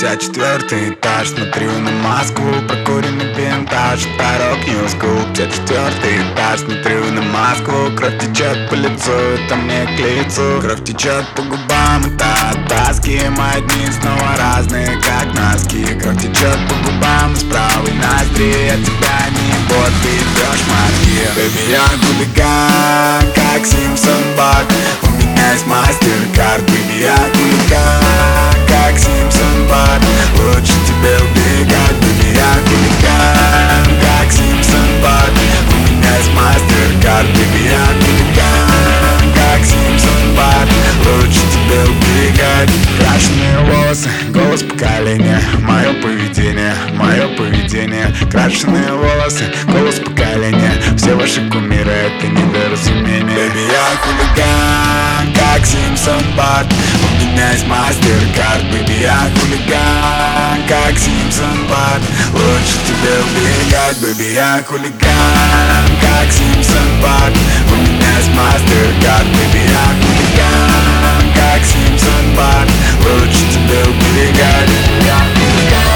54-й этаж, смотрю на Москву, прокуренный винтаж, порог New School. 54-й этаж, смотрю на Москву, кровь течет по лицу, это мне к лицу. Кровь течет по губам, это от тоски, мои дни снова разные, как носки. Кровь течет по губам, с правой ноздри, от тебя не бот, ты бьешь мозги. Baby, я хулиган, как Симпсон Бак, у меня есть мастер-карт. Baby, я хулиган, как Симпсон Бак, лучше тебе убегать. Baby, я хулиган, как Симпсон Бак, у меня есть мастер-карт. Baby, я хулиган, как Симпсон Бак, лучше тебе убегать. Крашеные волосы, голос поколения, мое поведение, мое поведение. Крашеные волосы, голос поколения, все ваши кумиры — это недоразумение. Baby, я хулиган, как Симпсон Бак, у меня есть мастер-карт. Baby, я хулиган, как Симпсон Бак, лучше тебе убегать. Baby, я хулиган, как Симпсон Бак, у меня есть мастер-карт. Baby, я хулиган, как Симпсон Бак, лучше тебе убегать. Я хулиган.